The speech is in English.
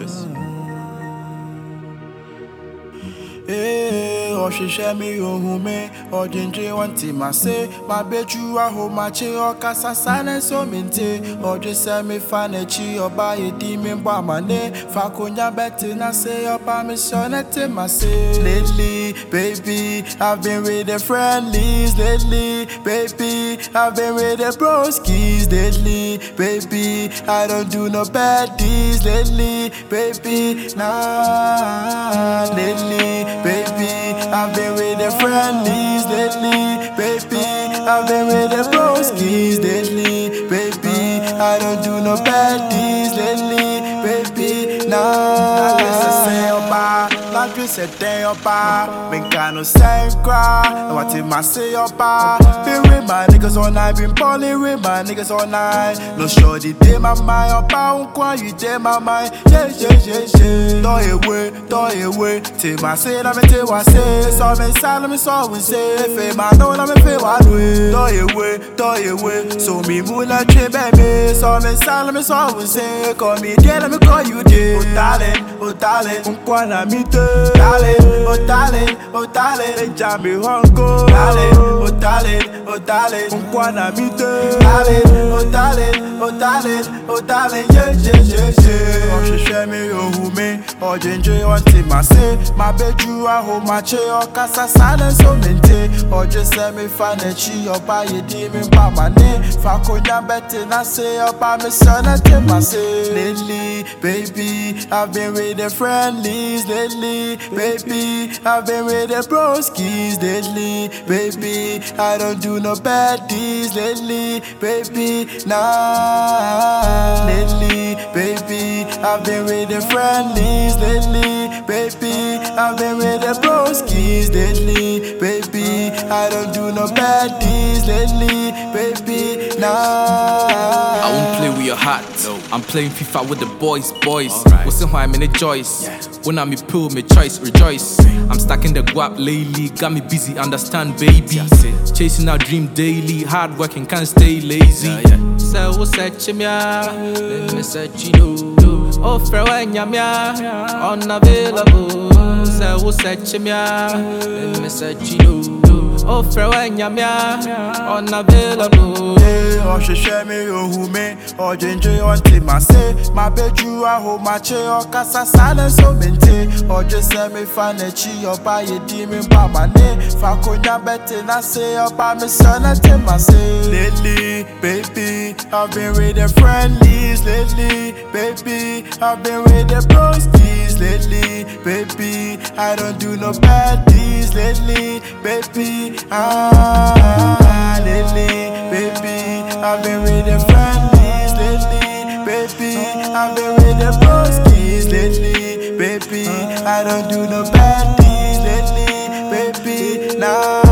Eh, oh she share me ohun me, oh ginger one team I say, my bet you a home my che or casa silence so mente, oh just send me fan a chi or buy a demon by my name, Facunya betting I say up I'm a son at him I say. Lately, baby, I've been with the friendlies lately, baby, I've been with the broskies lately, baby, I don't do no bad deeds lately, baby, nah, lately. Baby, I've been with the friendlies lately. Baby, I've been with the broskies lately. Baby, I don't do no bad deeds lately. Baby, nah. Like you said, day up, been kind of same cry. What if I say up, been with my niggas all night, been balling with my niggas all night. No shorty, did my mind up, I won't cry, you did my mind. Yeah. Throw away, till my say, I'm tell what I say. So I'm inside, I'm so we say. If I know, I'm feel what way. Throw away, so me mula trip, baby. So I'm inside, I'm so we say. Call me dead, let me call you dead. Oh darling, unkwana mite. Oh darling, Jamie Hongo. Oh darling, unkwana mite. Oh darling, yeah. Oh she share me oh me, oh ginger one team I say. My bed you a home my che or casa silence so mente. Oh just send me fan a chi or buy a demon by my name. Facunya betting I say up I'm a son at him I say. Lately, baby, I've been with the friendlies lately, baby, I've been with the broskies lately, baby, I don't do no bad deeds lately, baby, nah, lately, baby, I've been with the friendlies lately, baby, I've been with the broskies lately, baby, I don't do no bad deeds lately, baby, nah. I won't play with your heart. No. I'm playing FIFA with the boys. Right. What's why I'm in a choice? Yeah. When I'm a pill, me choice, rejoice. I'm stacking the guap lately, got me busy, understand, baby. Chasing our dream daily, hard working, can't stay lazy. So what's that, chimya? Let me say, you oh, for when you're unavailable. So what's that, chimya? Let me say, you oh, for when you're unavailable. Oh she share me oh me, oh ginger one team I say. My bed you a home my che or casa silence so mente. Oh just send me fan a chi or buy a demon by my name. Facunya betting I say up I'm a son at him I say. Lately, baby, I've been with the friendlies lately, baby, I've been with the broskies lately, baby, I don't do no bad deeds lately, baby, lately, baby, I've been with the friendlies lately, baby, I've been with the broskies lately, baby, I don't do no bad deeds lately, baby, nah.